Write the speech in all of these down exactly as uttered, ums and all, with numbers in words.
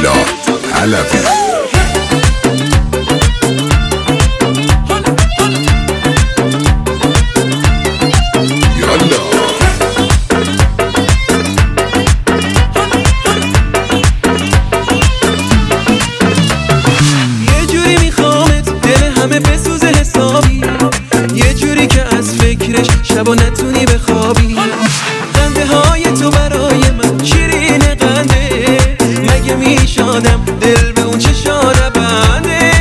میلاد علوی. یه جوری میخوامت دل همه بسوزه حسابی، یه جوری که از فکرش شبا نتونی بخوابی. خنده های تو برای من شیرین قنده، مگه میشادم دل به اون چشا نبنده.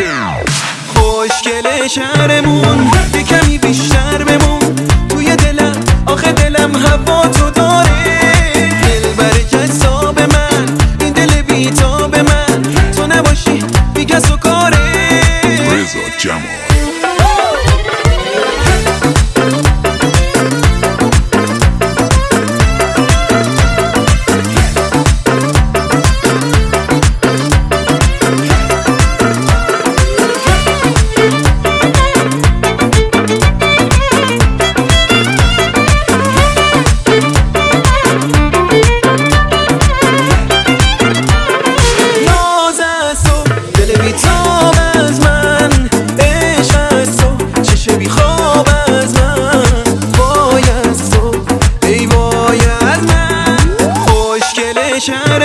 خوشگل شهرمون یه کمی بیشتر بمون توی دلم، آخه دلم هوا تو داره. دل بر جذاب من، این دل بیتاب من، تو نباشی بی کس و کاره. رضا جمال. شهر